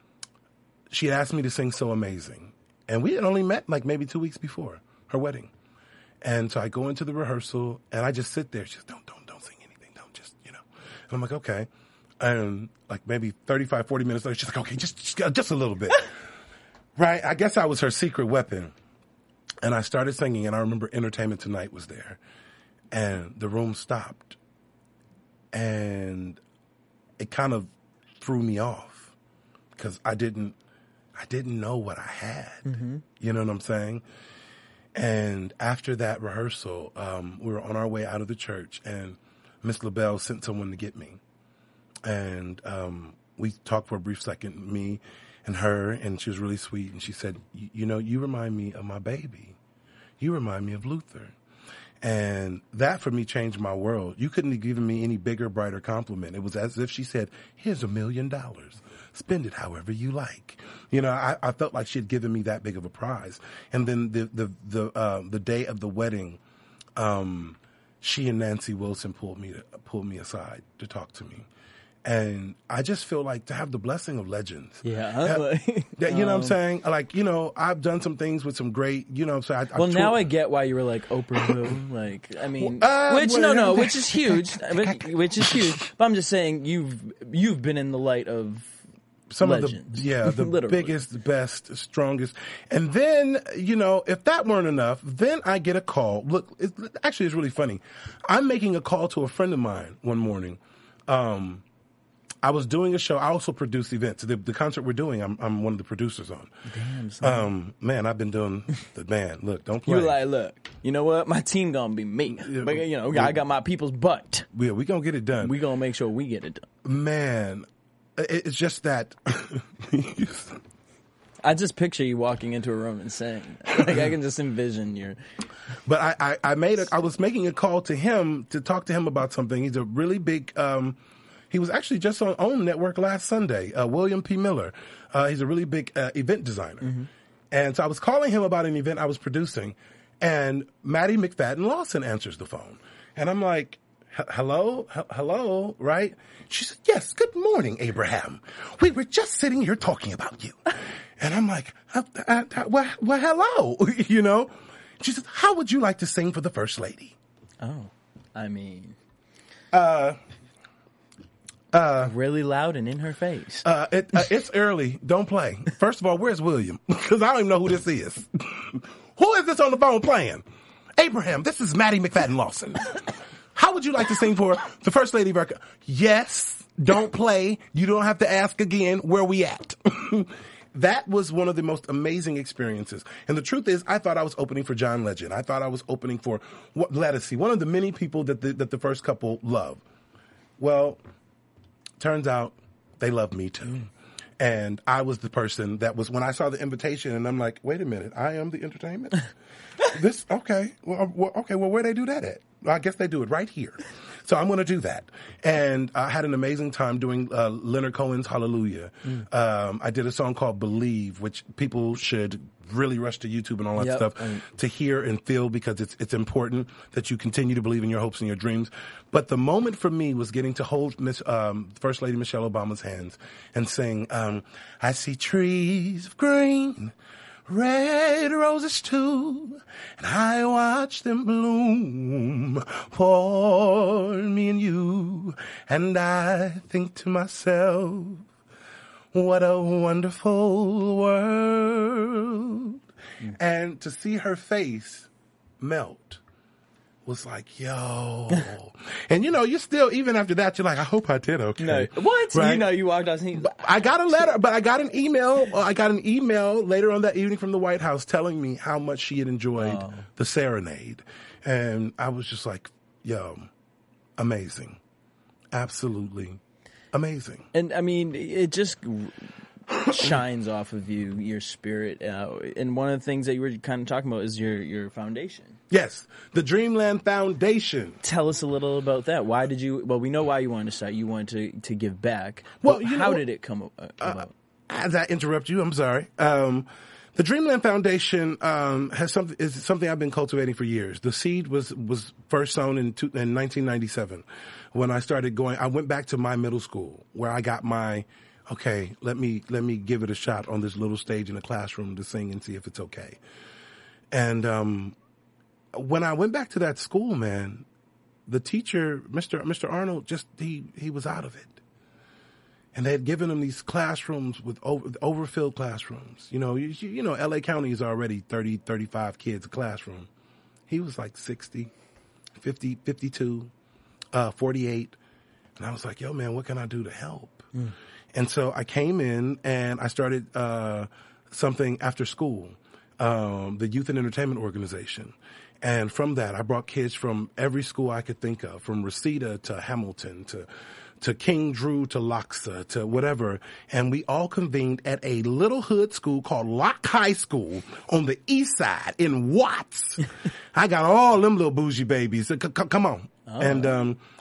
she had asked me to sing So Amazing. And we had only met like maybe two weeks before her wedding. And so I go into the rehearsal and I just sit there. She says, don't, don't, don't sing anything. Don't just, you know. And I'm like, okay. And like maybe thirty-five, forty minutes later, she's like, okay, just, just, just a little bit. Right? I guess I was her secret weapon. And I started singing and I remember Entertainment Tonight was there. And the room stopped. And it kind of threw me off because I didn't, I didn't know what I had. Mm-hmm. You know what I'm saying? And after that rehearsal, um, we were on our way out of the church, and Miss LaBelle sent someone to get me. And um, we talked for a brief second, me and her, and she was really sweet. And she said, you know, you remind me of my baby. You remind me of Luther. And that, for me, changed my world. You couldn't have given me any bigger, brighter compliment. It was as if she said, here's a million dollars. Spend it however you like. You know, I, I felt like she had given me that big of a prize. And then the the the uh, the day of the wedding, um, she and Nancy Wilson pulled me to, pulled me aside to talk to me, And I just feel like to have the blessing of legends. Yeah. Have- Like, that, you know what I'm um, saying? Like, you know, I've done some things with some great, you know what I'm saying? I, Well, I've now toured- I get why you were like Oprah who. Like, I mean, Uh, which well, no, no, yeah. which is huge, but- which is huge. But I'm just saying you've you've been in the light of some legends. of the yeah the Literally. biggest, best, strongest. And then, you know, if that weren't enough, then I get a call. Look, it, actually, it's really funny. I'm making a call to a friend of mine one morning. Um, I was doing a show. I also produce events. The, the concert we're doing, I'm, I'm one of the producers on. Damn, son. Um, man, I've been doing the man. Look, don't play. You were like, look, you know what? My team gonna be me. But, you know, I got my people's butt. Yeah, we gonna get it done. We gonna make sure we get it done. Man, it, it's just that. I just picture you walking into a room and saying, that. Like, I can just envision your. But I, I, I made a, I was making a call to him to talk to him about something. He's a really big. Um, he was actually just on OWN Network last Sunday. Uh, William P. Miller. Uh, he's a really big uh, event designer, Mm-hmm. and so I was calling him about an event I was producing, and Maddie McFadden Lawson answers the phone, and I'm like, "Hello, H- hello, right?" She said, "Yes, good morning, Abraham. We were just sitting here talking about you," and I'm like, uh, uh, uh, "Well, well, hello," you know. She said, "How would you like to sing for the First Lady?" Oh, I mean. Uh, uh, really loud and in her face. uh, it, uh, it's early. Don't play. First of all, where's William? Because I don't even know who this is. Who is this on the phone playing? Abraham, this is Maddie McFadden Lawson. How would you like to sing for the First Lady record? Yes. Don't play. You don't have to ask again. Where we at? That was one of the most amazing experiences. And the truth is, I thought I was opening for John Legend. I thought I was opening for what, Ledisi, one of the many people that the, that the first couple love. Well, turns out they love me too. And I was the person that was, when I saw the invitation and I'm like, wait a minute, I am the entertainment? This, okay. Well, well, okay, well, where they do that at? I guess they do it right here. So I'm going to do that. And I had an amazing time doing uh, Leonard Cohen's Hallelujah. Mm. Um, I did a song called Believe, which people should really rush to YouTube and all that Yep. stuff Mm. to hear and feel, because it's it's important that you continue to believe in your hopes and your dreams. But the moment for me was getting to hold Miss um, First Lady Michelle Obama's hands and sing, um, I see trees of green, red roses too, and I watch them bloom for me and you. And I think to myself, what a wonderful world. Mm. And to see her face melt was like, yo. And you know, you're still, even after that, you're like, I hope I did okay. No. What? Right? You know, you walked out and he, I got a letter, but I got an email. I got an email later on that evening from the White House telling me how much she had enjoyed oh. the serenade. And I was just like, yo, amazing. Absolutely amazing. And I mean, it just shines off of you, your spirit. Uh, and one of the things that you were kind of talking about is your, your foundation. Yes, the Dreamland Foundation. Tell us a little about that. Why did you? Well, we know why you wanted to start. You wanted to, to give back. Well, But you how know, did it come uh, about? Uh, as I interrupt you, I'm sorry. Um, the Dreamland Foundation um, has something is something I've been cultivating for years. The seed was was first sown in, two, in nineteen ninety-seven when I started going. I went back to my middle school where I got my. Okay, let me let me give it a shot on this little stage in a classroom to sing and see if it's okay. And um, when I went back to that school, man, the teacher, Mister Mister Arnold, just he he was out of it. And they had given him these classrooms with over, overfilled classrooms. You know, you, you know, L A County is already thirty, thirty-five kids a classroom. He was like sixty, fifty, fifty-two, uh, forty-eight. And I was like, yo, man, what can I do to help? Mm. And so I came in and I started uh, something after school, um, the Youth and Entertainment Organization. And from that, I brought kids from every school I could think of, from Reseda to Hamilton to to King Drew to Loxa to whatever. And we all convened at a little hood school called Locke High School on the east side in Watts. I got all them little bougie babies. C- c- come on. Oh. And, um,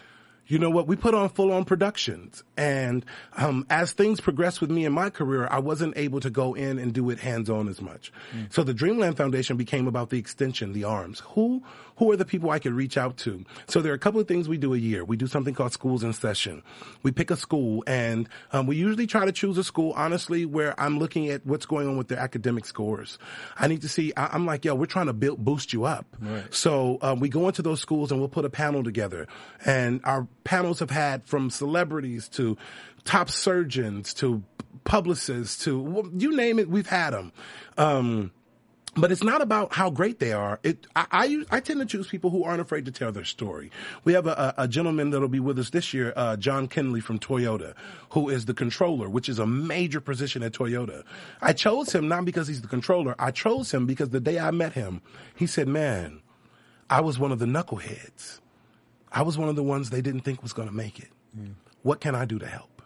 You know what? We put on full-on productions. And um, as things progressed with me in my career, I wasn't able to go in and do it hands-on as much. Mm. So the Dreamland Foundation became about the extension, the arms. Who who are the people I could reach out to? So there are a couple of things we do a year. We do something called Schools in Session. We pick a school, and um, we usually try to choose a school, honestly, where I'm looking at what's going on with their academic scores. I need to see, I, I'm like, yo, we're trying to build, boost you up. Right. So um, we go into those schools, and we'll put a panel together. And our panels have had from celebrities to top surgeons to publicists to you name it, we've had them. Um, but it's not about how great they are. It, I, I, I tend to choose people who aren't afraid to tell their story. We have a, a gentleman that'll be with us this year, uh, John Kinley from Toyota, who is the controller, which is a major position at Toyota. I chose him not because he's the controller. I chose him because the day I met him, he said, man, I was one of the knuckleheads. I was one of the ones they didn't think was going to make it. Mm. What can I do to help?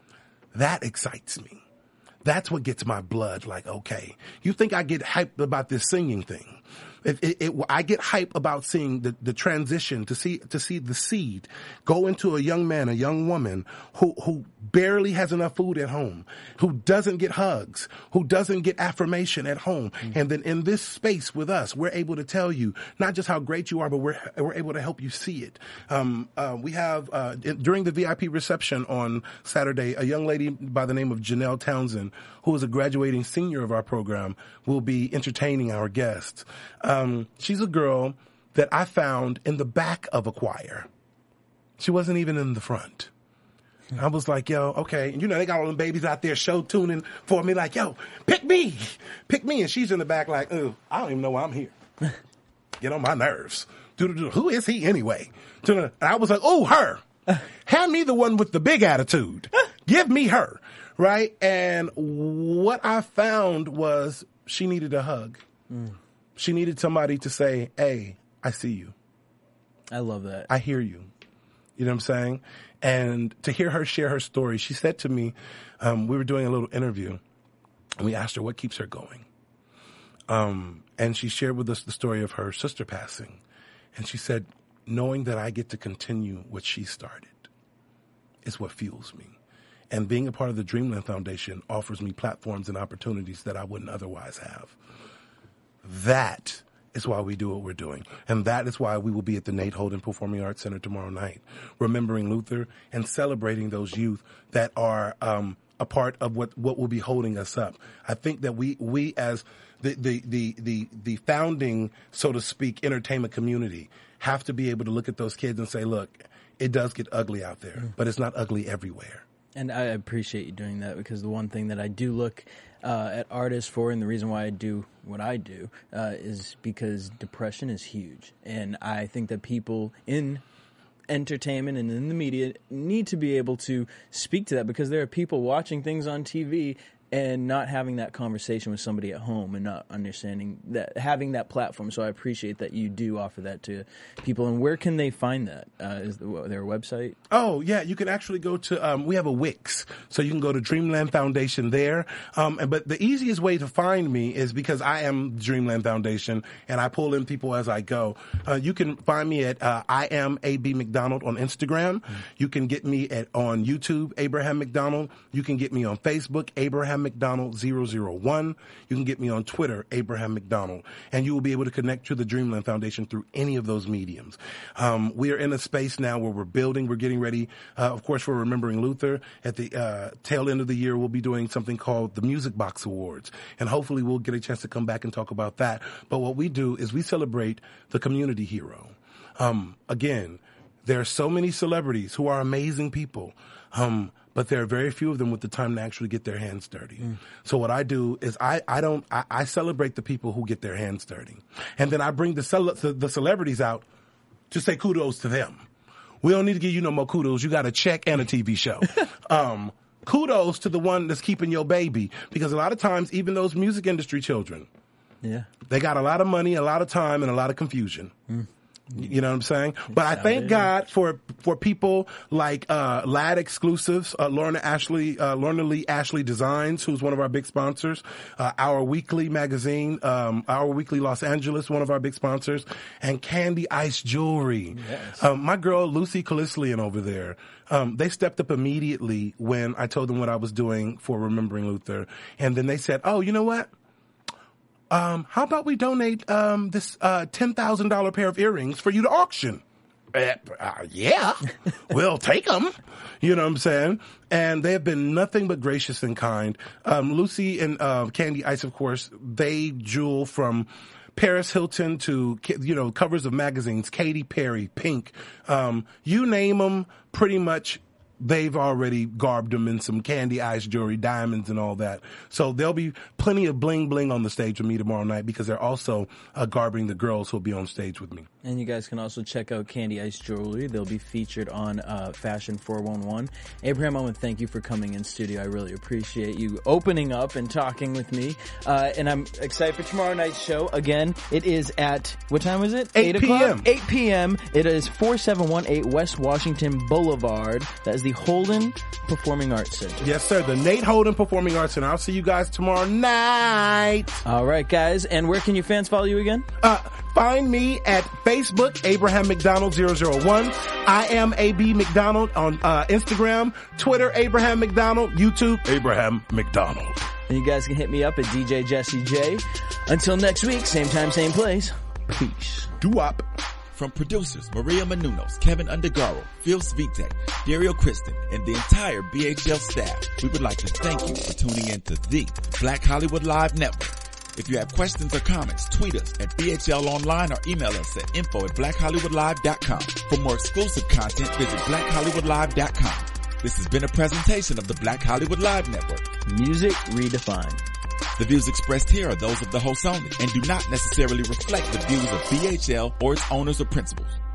That excites me. That's what gets my blood like, okay. You think I get hyped about this singing thing. It, it, it, I get hype about seeing the, the transition to see to see the seed go into a young man, a young woman who who barely has enough food at home, who doesn't get hugs, who doesn't get affirmation at home, mm-hmm. and then in this space with us, we're able to tell you not just how great you are, but we're we're able to help you see it. Um, uh, we have uh, during the V I P reception on Saturday, a young lady by the name of Janelle Townsend, who is a graduating senior of our program, will be entertaining our guests. Um, she's a girl that I found in the back of a choir. She wasn't even in the front. I was like, yo, okay. And you know, they got all them babies out there show tuning for me like, yo, pick me, pick me. And she's in the back like, oh, I don't even know why I'm here. Get on my nerves. Who is he anyway? And I was like, oh, her. Hand me the one with the big attitude. Give me her. Right? And what I found was she needed a hug. Mm. She needed somebody to say, hey, I see you. I love that. I hear you. You know what I'm saying? And to hear her share her story, she said to me, um, we were doing a little interview, and we asked her what keeps her going. Um, and she shared with us the story of her sister passing. And she said, knowing that I get to continue what she started is what fuels me. And being a part of the Dreamland Foundation offers me platforms and opportunities that I wouldn't otherwise have. That is why we do what we're doing. And that is why we will be at the Nate Holden Performing Arts Center tomorrow night, remembering Luther and celebrating those youth that are um, a part of what, what will be holding us up. I think that we, we as the, the, the, the, the founding, so to speak, entertainment community have to be able to look at those kids and say, look, it does get ugly out there, but it's not ugly everywhere. And I appreciate you doing that, because the one thing that I do look uh, at artists for, and the reason why I do what I do, uh, is because depression is huge. And I think that people in entertainment and in the media need to be able to speak to that, because there are people watching things on T V and not having that conversation with somebody at home and not understanding that, having that platform. So I appreciate that you do offer that to people. And where can they find that? Uh, is there a website? Oh, yeah. You can actually go to, um, we have a Wix. So you can go to Dreamland Foundation there. Um, but the easiest way to find me is because I am Dreamland Foundation and I pull in people as I go. Uh, you can find me at, uh, I am A B McDonald on Instagram. Mm-hmm. You can get me at, on YouTube, Abraham McDonald. You can get me on Facebook, Abraham McDonald zero zero one. You can get me on Twitter, Abraham McDonald, and you will be able to connect to the Dreamland Foundation through any of those mediums. Um, we are in a space now where we're building, we're getting ready. Uh, of course, we're remembering Luther. At the uh, tail end of the year, we'll be doing something called the Music Box Awards, and hopefully we'll get a chance to come back and talk about that. But what we do is we celebrate the community hero. Um, again, there are so many celebrities who are amazing people. Um, But there are very few of them with the time to actually get their hands dirty. Mm. So what I do is I, I don't, I, I celebrate the people who get their hands dirty. And then I bring the, cele- the, the celebrities out to say kudos to them. We don't need to give you no more kudos. You got a check and a T V show. um, kudos to the one that's keeping your baby. Because a lot of times, even those music industry children, yeah, they got a lot of money, a lot of time, and a lot of confusion. Mm. You know what I'm saying? But I thank God for for people like uh Lad Exclusives, uh, Lorna Ashley, uh, Lorna Lee Ashley Designs, who's one of our big sponsors. Uh, Our Weekly magazine, um, Our Weekly Los Angeles, one of our big sponsors, and Candy Ice Jewelry. Yes. Um, my girl Lucy Calislian over there. Um, they stepped up immediately when I told them what I was doing for Remembering Luther, and then they said, "Oh, you know what? Um, how about we donate um, this uh, ten thousand dollars pair of earrings for you to auction?" Uh, uh, yeah, we'll take them. You know what I'm saying? And they have been nothing but gracious and kind. Um, Lucy and uh, Candy Ice, of course, they jewel from Paris Hilton to, you know, covers of magazines, Katy Perry, Pink, um, you name them, pretty much. They've already garbed them in some Candy Ice jewelry, diamonds and all that. So there'll be plenty of bling bling on the stage with me tomorrow night because they're also uh, garbing the girls who'll be on stage with me. And you guys can also check out Candy Ice Jewelry. They'll be featured on uh, Fashion four one one. Abraham, I want to thank you for coming in studio. I really appreciate you opening up and talking with me. Uh, and I'm excited for tomorrow night's show. Again, it is at, what time is it? eight p.m. eight p.m. It is four seven one eight West Washington Boulevard. That is the Holden Performing Arts Center. Yes, sir. The Nate Holden Performing Arts Center. I'll see you guys tomorrow night. All right, guys. And where can your fans follow you again? Uh, find me at Facebook, Abraham McDonald zero zero one. I am A B McDonald on uh, Instagram, Twitter, Abraham McDonald, YouTube, Abraham McDonald. And you guys can hit me up at D J Jesse J. Until next week, same time, same place. Peace. Doo-wop. From producers Maria Menounos, Kevin Undergaro, Phil Svitek, Dario Kristen, and the entire B H L staff, we would like to thank you for tuning in to the Black Hollywood Live Network. If you have questions or comments, tweet us at B H L Online or email us at info at black hollywood live dot com. For more exclusive content, visit black hollywood live dot com. This has been a presentation of the Black Hollywood Live Network. Music redefined. The views expressed here are those of the host only and do not necessarily reflect the views of B H L or its owners or principals.